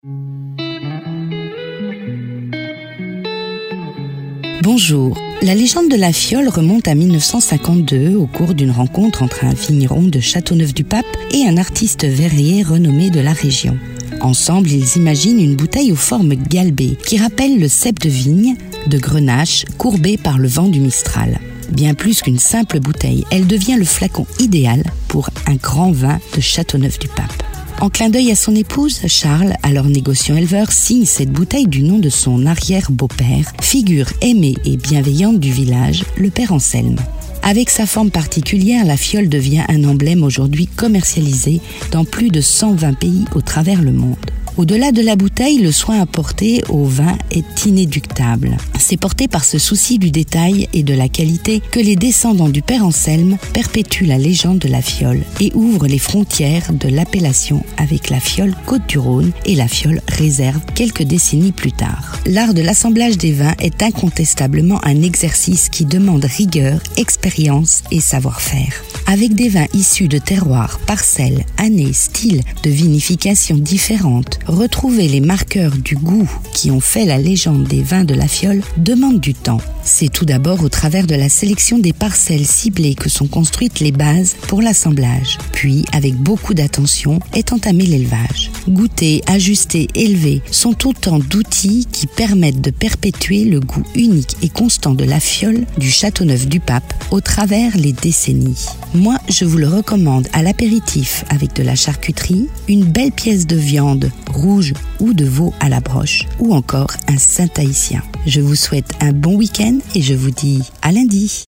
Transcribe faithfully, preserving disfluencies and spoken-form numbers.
Bonjour. La légende de la fiole remonte à mille neuf cent cinquante-deux au cours d'une rencontre entre un vigneron de Châteauneuf-du-Pape et un artiste verrier renommé de la région. Ensemble, ils imaginent une bouteille aux formes galbées qui rappelle le cep de vigne de Grenache courbé par le vent du Mistral. Bien plus qu'une simple bouteille, elle devient le flacon idéal pour un grand vin de Châteauneuf-du-Pape. En clin d'œil à son épouse, Charles, alors négociant éleveur, signe cette bouteille du nom de son arrière-beau-père, figure aimée et bienveillante du village, le père Anselme. Avec sa forme particulière, la fiole devient un emblème aujourd'hui commercialisé dans plus de cent vingt pays au travers le monde. Au-delà de la bouteille, le soin apporté au vin est inéluctable. C'est porté par ce souci du détail et de la qualité que les descendants du père Anselme perpétuent la légende de la fiole et ouvrent les frontières de l'appellation avec la fiole Côtes-du-Rhône et la fiole Réserve quelques décennies plus tard. L'art de l'assemblage des vins est incontestablement un exercice qui demande rigueur, expérience et savoir-faire. Avec des vins issus de terroirs, parcelles, années, styles de vinification différentes, retrouver les marqueurs du goût qui ont fait la légende des vins de la fiole demande du temps. C'est tout d'abord au travers de la sélection des parcelles ciblées que sont construites les bases pour l'assemblage. Puis, avec beaucoup d'attention, est entamé l'élevage. Goûter, ajuster, élever sont autant d'outils qui permettent de perpétuer le goût unique et constant de la fiole du Châteauneuf-du-Pape au travers les décennies. Moi, je vous le recommande à l'apéritif avec de la charcuterie, une belle pièce de viande rouge ou de veau à la broche, ou encore un Saint-Tahitien. Je vous souhaite un bon week-end et je vous dis à lundi.